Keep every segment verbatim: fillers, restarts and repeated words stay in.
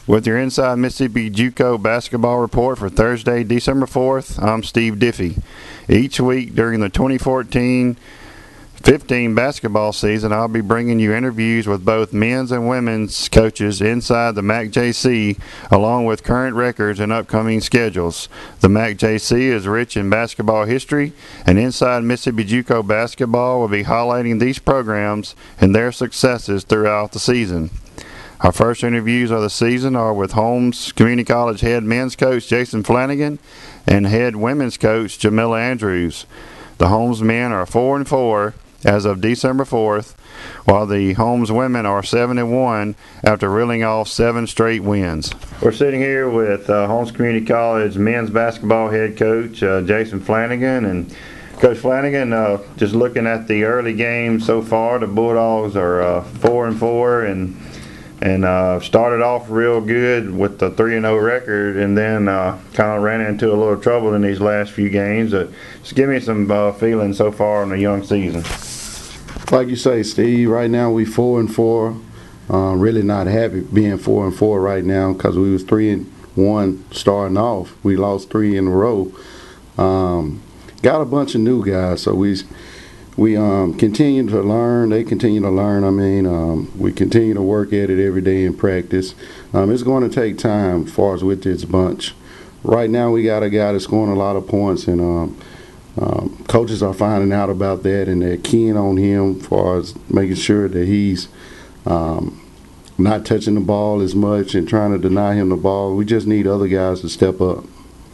With your Inside Mississippi JUCO basketball report for Thursday, December fourth, I'm Steve Diffie. Each week during the twenty fourteen fifteen basketball season, I'll be bringing you interviews with both men's and women's coaches inside the M A C J C, along with current records and upcoming schedules. The M A C J C is rich in basketball history, and Inside Mississippi JUCO basketball will be highlighting these programs and their successes throughout the season. Our first interviews of the season are with Holmes Community College head men's coach Jason Flanagan and head women's coach Jamila Andrews. The Holmes men are four and four as of December fourth, while the Holmes women are seven and one after reeling off seven straight wins. We're sitting here with uh, Holmes Community College men's basketball head coach uh, Jason Flanagan. And Coach Flanagan, uh, just looking at the early games so far, the Bulldogs are uh, four and four and and uh, started off real good with the three and oh record, and then uh, kind of ran into a little trouble in these last few games. Uh, just give me some uh, feeling so far in the young season. Like you say, Steve, right now we four and four. Uh, really not happy being four and four right now because we was three and one starting off. We lost three in a row. Um, got a bunch of new guys, so we we um, continue to learn. They continue to learn. I mean, um, we continue to work at it every day in practice. Um, it's going to take time as far as with this bunch. Right now we got a guy that's scoring a lot of points, and um, um, coaches are finding out about that, and they're keying on him as far as making sure that he's um, not touching the ball as much and trying to deny him the ball. We just need other guys to step up.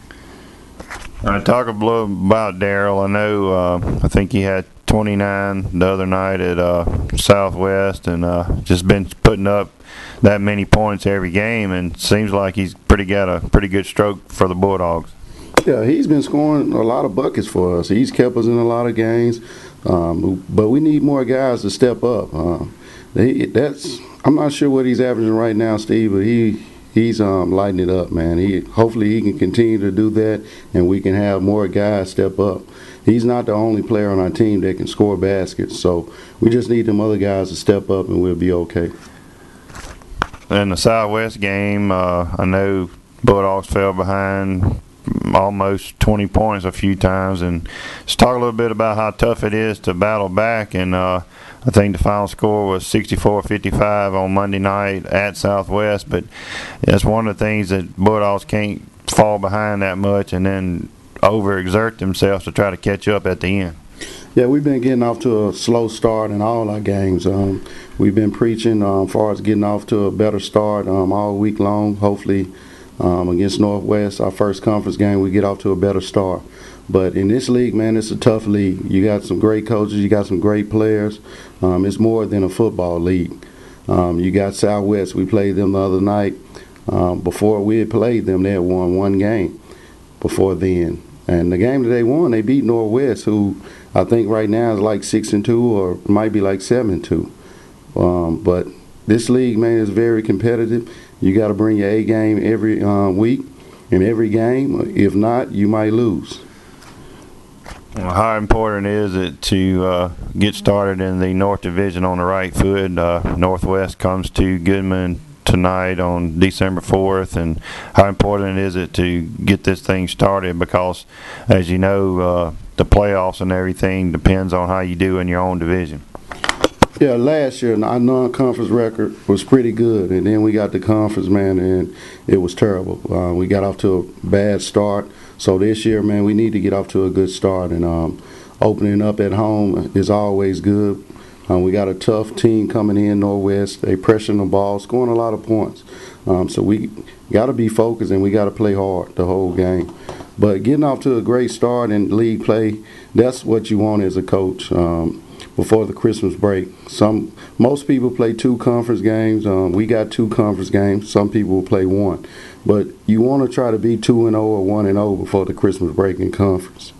Uh, talk a little about Daryl. I know uh, I think he had twenty-nine the other night at uh, Southwest, and uh, just been putting up that many points every game, and seems like he's pretty got a pretty good stroke for the Bulldogs. Yeah, he's been scoring a lot of buckets for us. He's kept us in a lot of games, um, but we need more guys to step up. Uh, they, that's I'm not sure what he's averaging right now, Steve, but he he's um, lighting it up, man. He hopefully he can continue to do that, and we can have more guys step up. He's not the only player on our team that can score baskets, so we just need them other guys to step up, and we'll be okay. In the Southwest game, uh, I know Bulldogs fell behind almost twenty points a few times, and just talk a little bit about how tough it is to battle back. And uh, I think the final score was sixty-four fifty-five on Monday night at Southwest, but that's one of the things that Bulldogs can't fall behind that much and then overexert themselves to try to catch up at the end. Yeah, we've been getting off to a slow start in all our games. Um, we've been preaching um, as far as getting off to a better start um, all week long. Hopefully um, against Northwest, our first conference game, we get off to a better start. But in this league, man, it's a tough league. You got some great coaches. You got some great players. Um, it's more than a football league. Um, you got Southwest. We played them the other night. Um, before we had played them, they had won one game before then. And the game that they won, they beat Northwest, who I think right now is like six and two, or might be like seven and two. Um, but this league, man, is very competitive. You got to bring your A game every uh, week in every game. If not, you might lose. Well, how important is it to uh, get started in the North Division on the right foot? Uh, Northwest comes to Goodman tonight on December fourth, and how important is it to get this thing started? Because, as you know, uh, the playoffs and everything depends on how you do in your own division. Yeah, last year our non-conference record was pretty good, and then we got the conference, man, and it was terrible. Uh, we got off to a bad start. So this year, man, we need to get off to a good start, and um, opening up at home is always good. Um, we got a tough team coming in, Northwest. They pressuring the ball, scoring a lot of points. Um, so we got to be focused, and we got to play hard the whole game. But getting off to a great start in league play, that's what you want as a coach um, before the Christmas break. Some Most people play two conference games. Um, we got two conference games. Some people will play one. But you want to try to be two and oh or one and oh before the Christmas break in conference.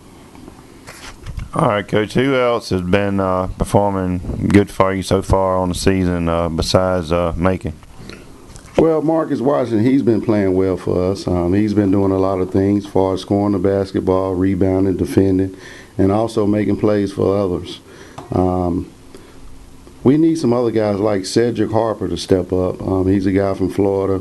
All right, Coach, who else has been uh, performing good for you so far on the season uh, besides uh, Macon? Well, Marcus Washington, he's been playing well for us. Um, he's been doing a lot of things as far as scoring the basketball, rebounding, defending, and also making plays for others. Um, we need some other guys like Cedric Harper to step up. Um, he's a guy from Florida.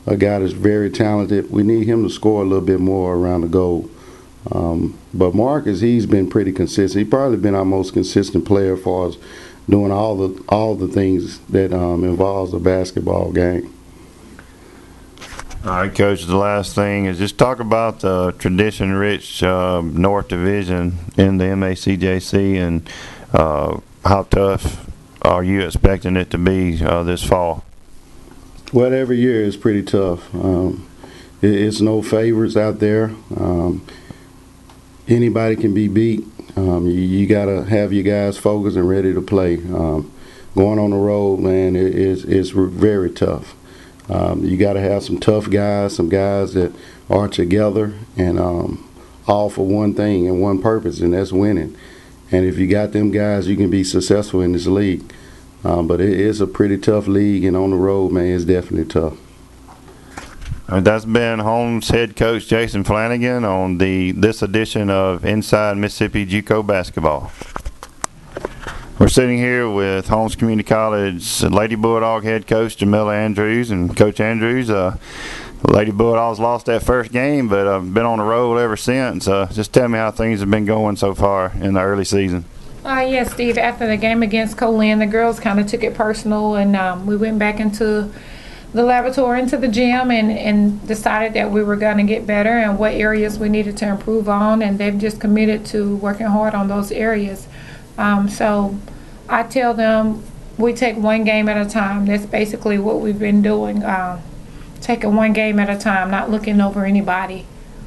a guy that's very talented. We need him to score a little bit more around the goal. Um, but Marcus, he's been pretty consistent. He's probably been our most consistent player as far as doing all the all the things that um, involves a basketball game. All right, Coach, the last thing is just talk about the tradition-rich uh, North Division in the M A C J C and uh, how tough are you expecting it to be uh, this fall? Well, every year is pretty tough. Um, it, it's no favorites out there. Um, anybody can be beat. Um, you, you got to have your guys focused and ready to play. Um, going on the road, man, it, it's, it's very tough. Um, you got to have some tough guys, some guys that are together and um, all for one thing and one purpose, and that's winning. And if you got them guys, you can be successful in this league. Um, but it is a pretty tough league, and on the road, man, it's definitely tough. Uh, that's been Holmes head coach Jason Flanagan on the this edition of Inside Mississippi JUCO Basketball. We're sitting here with Holmes Community College Lady Bulldog head coach Jamila Andrews. And Coach Andrews, uh, Lady Bulldogs lost that first game, but I've uh, been on the road ever since. Uh, just tell me how things have been going so far in the early season. Uh, yes, Steve, after the game against Colin, the girls kind of took it personal, and um, we went back into the laboratory, into the gym, and, and decided that we were going to get better and what areas we needed to improve on, and they've just committed to working hard on those areas. Um, so I tell them we take one game at a time. That's basically what we've been doing, um, taking one game at a time, not looking over anybody.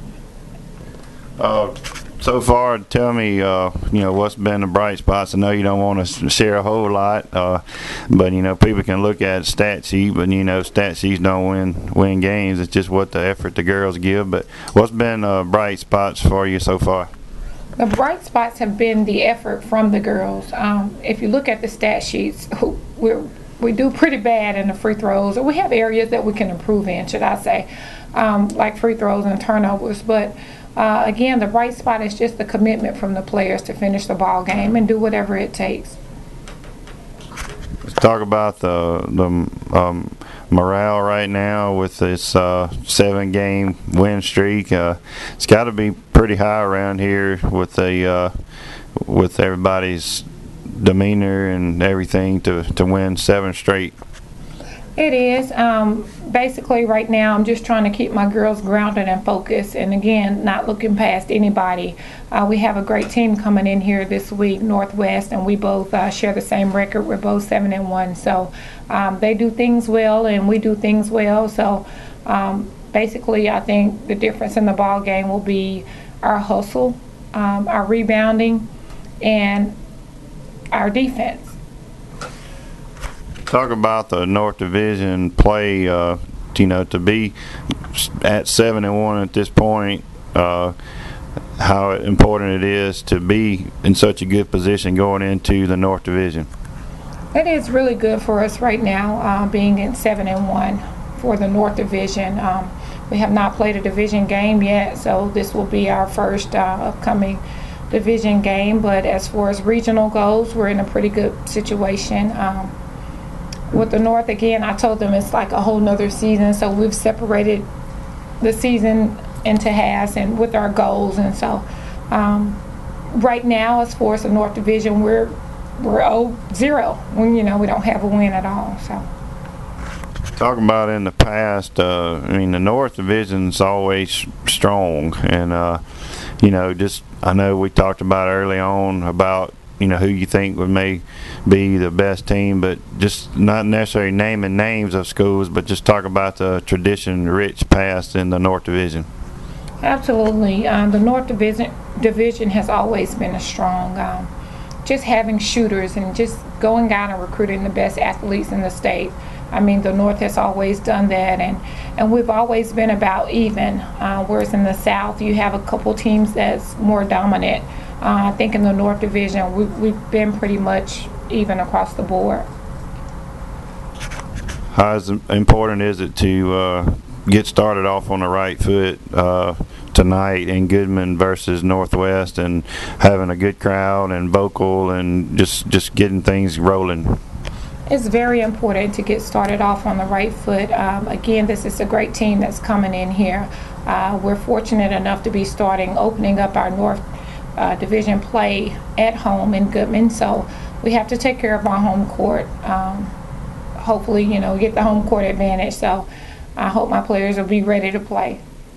Uh, so far, tell me, uh, you know, what's been the bright spots. I know you don't want to share a whole lot, uh, but, you know, people can look at stat sheet, but, you know, stat sheets don't win win games. It's just what the effort the girls give. But what's been uh, bright spots for you so far? The bright spots have been the effort from the girls. Um, if you look at the stat sheets, we we do pretty bad in the free throws, or we have areas that we can improve in, should I say, um, like free throws and turnovers. But uh, again, the bright spot is just the commitment from the players to finish the ball game and do whatever it takes. Let's talk about the the um, morale right now with this uh, seven-game win streak. Uh, it's got to be pretty high around here with the uh, with everybody's demeanor and everything to to win seven straight. It is. Um, basically, right now, I'm just trying to keep my girls grounded and focused, and again, not looking past anybody. Uh, we have a great team coming in here this week, Northwest, and we both uh, share the same record. We're both seven and one, so um, they do things well, and we do things well. So, um, basically, I think the difference in the ball game will be our hustle, um, our rebounding, and our defense. Talk about the North Division play. Uh, you know, to be at seven and one at this point, uh, how important it is to be in such a good position going into the North Division. It is really good for us right now, uh, being in seven and one for the North Division. Um, we have not played a division game yet, so this will be our first uh, upcoming division game. But as far as regional goes, we're in a pretty good situation. Um, With the North, again, I told them it's like a whole nother season, so we've separated the season into halves and with our goals. And so um, right now, as far as the North Division, we're we're oh zero. When, you know, we don't have a win at all. So talking about in the past, uh, I mean, the North Division's always strong, and uh, you know, just I know we talked about early on about, you know, who you think would may be the best team, but just not necessarily naming names of schools, but just talk about the tradition-rich past in the North Division. Absolutely. Um, the North Division division has always been a strong, um, just having shooters and just going out and recruiting the best athletes in the state. I mean, the North has always done that, and, and we've always been about even, uh, whereas in the South you have a couple teams that's more dominant. Uh, I think in the North Division, we, we've been pretty much even across the board. How is, important is it to uh, get started off on the right foot uh, tonight in Goodman versus Northwest, and having a good crowd and vocal and just, just getting things rolling? It's very important to get started off on the right foot. Um, again, this is a great team that's coming in here. Uh, we're fortunate enough to be starting, opening up our North uh, Division play at home in Goodman. So we have to take care of our home court. Um, hopefully, you know, get the home court advantage. So I hope my players will be ready to play.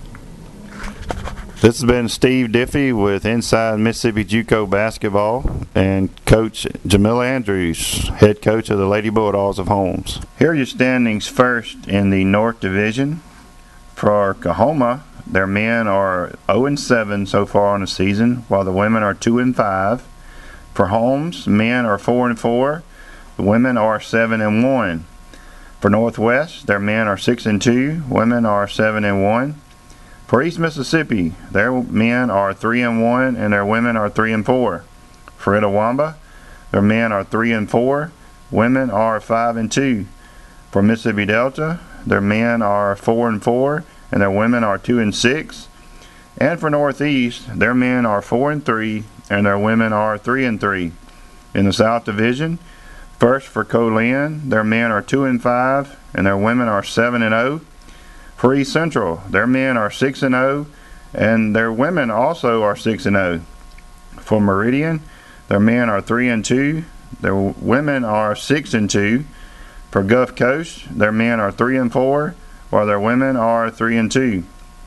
This has been Steve Diffie with Inside Mississippi JUCO Basketball and Coach Jamila Andrews, head coach of the Lady Bulldogs of Holmes. Here are your standings first in the North Division. For Coahoma, their men are oh and seven so far on the season, while the women are two and five. For Holmes, men are four and four, the women are seven and one. For Northwest, their men are six and two, women are seven and one. For East Mississippi, their men are three and one and their women are three and four. For Itawamba, their men are three and four, women are five and two. For Mississippi Delta, their men are four and four and their women are two and six. And for Northeast, their men are four and three and their women are three and three. In the South Division, first for Colin, their men are two and five and their women are seven and oh. For East Central, their men are six and oh and their women also are six and oh. For Meridian, their men are three and two, their women are six and two. For Gulf Coast, their men are three and four, while their women are three and two.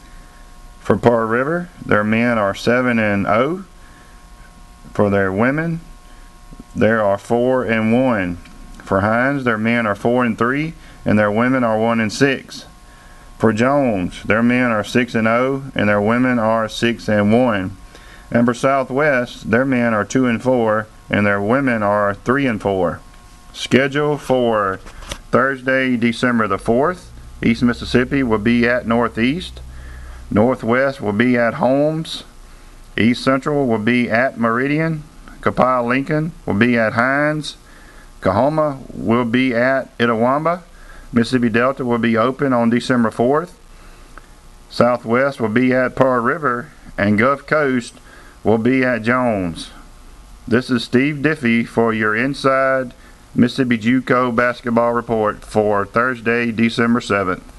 For Pearl River, their men are seven and oh. For their women, there are four and one. For Hines, their men are four and three, and their women are one and six. For Jones, their men are six and oh, and their women are six and one. And for Southwest, their men are two and four, and their women are three and four. Schedule for Thursday, December the fourth. East Mississippi will be at Northeast. Northwest will be at Holmes. East Central will be at Meridian. Copiah Lincoln will be at Hines. Coahoma will be at Itawamba. Mississippi Delta will be open on December fourth. Southwest will be at Pearl River, and Gulf Coast will be at Jones. This is Steve Diffie for your Inside Mississippi JUCO Basketball Report for Thursday, December seventh.